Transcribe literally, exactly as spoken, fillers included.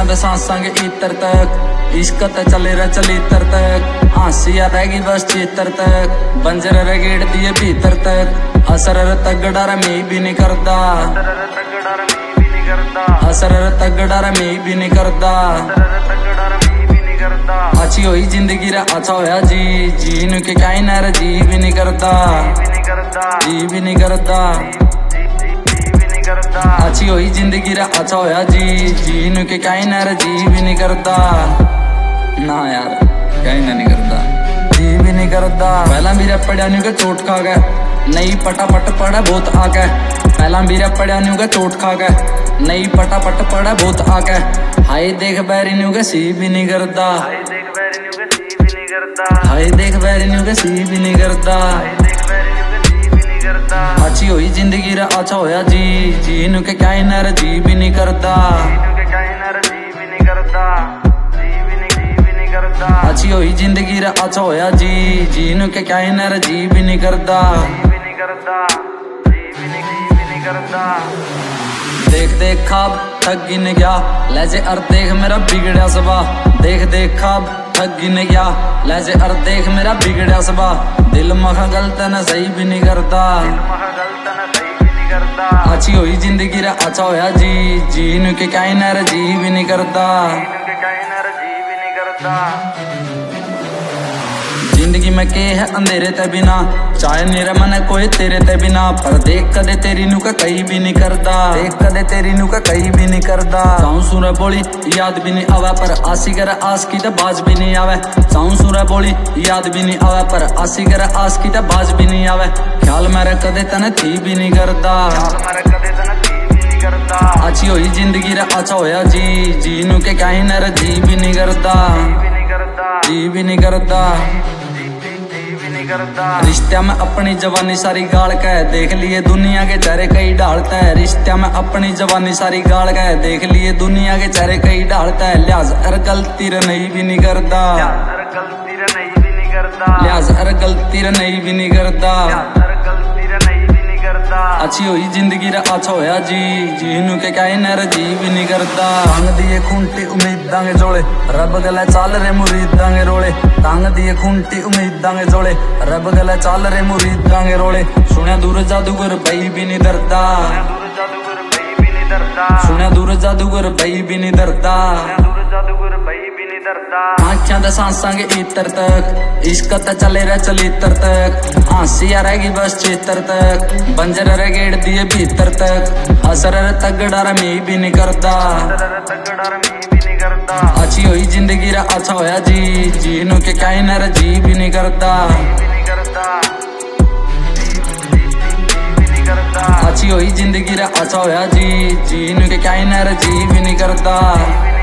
दे सांसां के इतर तक इश्क ते चले रे चलीतर तक हासिया रहेगी बस चितर तक बंजर रे गेड़ दिए भीतर तक असर रे तगड़ा रे मी भी नहीं करदा असर रे तगड़ा रे मी भी नहीं करदा अच्छी होई जिंदगी रे अच्छा होया जी जीन के काई ना रे जी भी नहीं करदा जी भी नहीं करदा अच्छी होई जिंदगी रे अच्छा होया जी जीन के काई ना रे जी भी नहीं करदा ना यार काई ना नहीं करदा जी भी नहीं करदा पहला मेरा पढ़िया न्यू के चोट खा गए नहीं पटापट पड़ा बहुत आ गए पहला मेरा पढ़िया न्यू के चोट खा गए नहीं पटापट पड़ा बहुत आ गए हाय देख बैरी न्यू के सी भी नहीं करदा हाय देख बैरी न्यू के सी भी नहीं करदा अच्छी होई जिंदगी रे अच्छा होया जी जीन के काई ना रे जी भी नहीं करदा अच्छी होई जिंदगी रे अच्छा होया जी जीन के काई ना रे जी भी नहीं करदा देख देख खाब थक गिन गया लहजे अर देख मेरा बिगड़या सबा देख देख खाब थक गिन गया लहजे अर देख मेरा बिगड़या सबा दिल मखा गलत न सही भी नहीं करता अच्छी होई जिंदगी रे अच्छा होया जी जीन के काई ना रे जी भी नहीं करता जिंदगी में के है अंधेरे ते बिना चाहे मेरा मन है कोई तेरे ते बिना पर देख कदे तेरी नु का कहीं भी नहीं करदा देख कदे तेरी नु का कहीं भी नहीं करदा साउं सुरा बोली याद भी नहीं आवे पर आसी करे आस की ते बाज भी नहीं आवे साउं सुरा बोली याद भी नहीं आवे पर आसी करे आस की ते बाज भी नहीं आवे ख्याल मेरा कदे तने थी भी नहीं करदा अच्छी होई जिंदगी रे अच्छा होया जी जीनू के काई ना रे जी भी नहीं करदा जी भी नहीं करदा रिश्ता में अपनी जवानी सारी गाल के देख लिए दुनिया के चेहरे कई ढालता है रिश्ता में अपनी जवानी सारी गाल के देख लिए दुनिया के चेहरे कई ढालता है लिहाज हर गलती रे नहीं भी नहीं करदा लिहाज हर गलती रे नहीं भी नहीं करदा अच्छी होई जिंदगी रे अच्छा होया जी जीनू के काई ना रे जी भी नहीं करदा टांग दिए खूंटी उम्मीदां के जोड़े रब गले चाल रे मुरीदां के रोले टांग दिए खूंटी उम्मीदां के जोड़े रब गले चाल रे मुरीदां के रोले सुनिया दूर जादूगर भाई भी नहीं डरदा सुनिया दूर जादूगर भाई भी नहीं डरदा आँखियां दे सांसां के इतर तक इश्क ते चले रे चलीतर तक हासिया रहेगी बस चितर तक बंजर रे गेड़ दिए भीतर तक असर रे तगड़ा रे मी भी नहीं करदा अच्छी होई जिंदगी रे अच्छा होया जी जीनू के काई ना रे जी भी नहीं करदा अच्छी होई जिंदगी रे अच्छा होया जी जीनू के काई ना रे जी भी नहीं करदा।